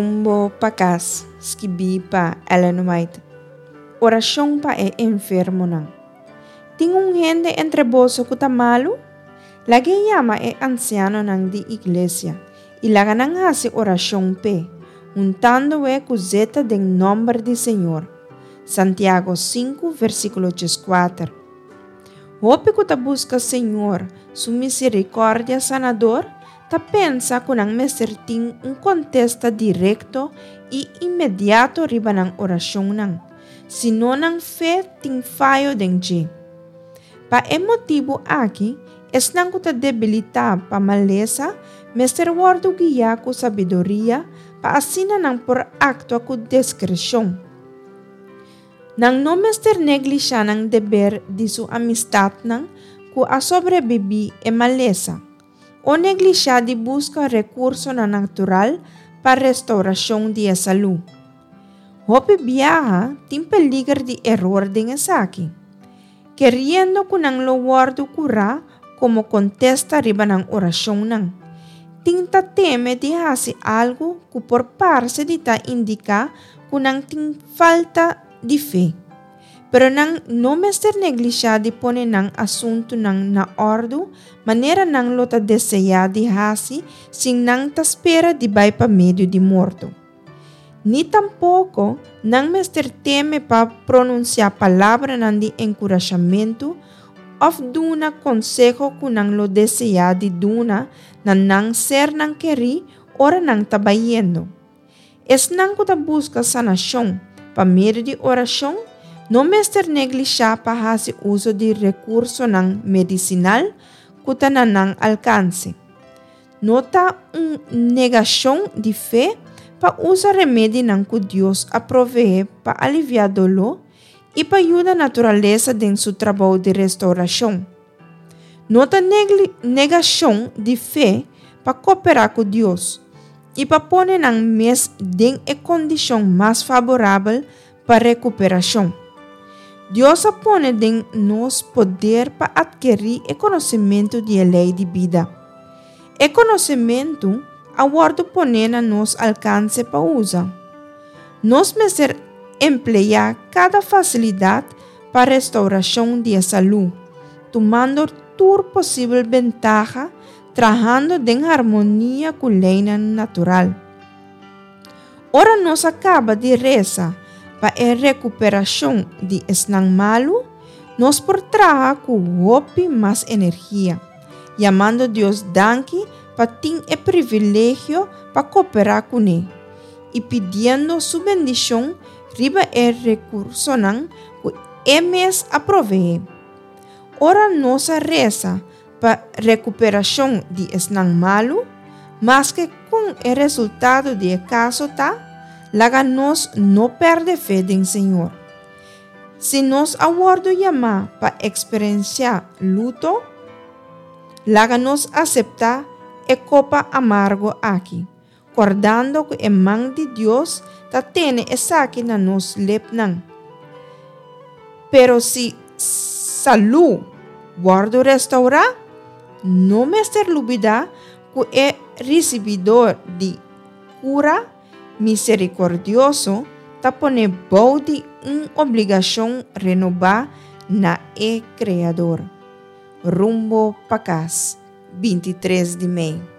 rumbo pa casa, escrevi pa Ellen White. Oração pa enfermo nang. Tem gente entre vós que tá malo? Lagi llama anciano nang di iglesia e laga nang hace oração pe, untando coseta del nombre do Senhor. Santiago 5, versículo 4. Hope que ta busca Senhor, su misericórdia sanador, ta pensa que nang meserting contesta directo e imediato riba nang oração nang, sino nang fé ting fallo dengue. Pa motivo aqui, es nang que ta debilita pa maleza, Mr. Wardo guia com sabedoria, pa asina nang por acto com discreção. Nang no Mr. neglisya nang deber di su amistad nang ku a sobrevivi maleza, o neglisya di busca recurso na natural para restauração de saúde. Hope viaja tem peligro de error din esaki, queriendo ku nang lo Wardo cura como contesta riba ng oração nang. Tinta teme de hacer algo que por parte de ta indica que nang ting falta de fé. Pero nang no mester neglisya de pone nang asunto nang na ordo, manera nang lo ta deseya de hacer sin nang ta espera de bay pa medio de morto. Ni tampoco nang mester teme pa pronunciar palabra nang di encorajamento of duna consejo ku nang lo deseya di duna na nang ser nang keri ora nang tabayendo. Es nang ko ta busca sanação pa medio de oração, no mester neglisya pa hasi uso de recurso nang medicinal ku ta na nang alcance. Nota negação de fé pa usa remédio nang ku Dios aprove pa aliviar dolor e pa ayuda naturaleza den su trabalho de restauração. Nota negação de fé pa cooperar com Deus e pa pone nang mes den condição mais favorável para recuperação. Deus apone den nos poder pa adquirir conhecimento de lei de vida. E conhecimento aguardo pone na nos alcance pa usa. Nos meser emplear cada facilidade para restauração de saúde, tomando toda possível ventaja, trabajando em harmonia com a lei natural. Ora nos acaba de rezar para a recuperação de esnang malo, nos por trabalhar com hope mais energia, chamando Deus danke para ter o privilégio para cooperar com Ele e pedindo sua bendição riba recurso nang mes aprove. Ora nossa reza para recuperação de esnang malo, mas que com o resultado de caso laga nos não perde fé em Senhor. Se nos aguardo chamar para experienciar luto, laga nos aceitar e copa amargo aqui, acordando que a mão de Deus tiene esa aqui na nos lepnang. Pero si salud guardo restaurar, no me ser lubida que é recibidor de cura misericordioso ta pone body obrigação renovar na Criador. Rumbo pa casa, 23 de maio.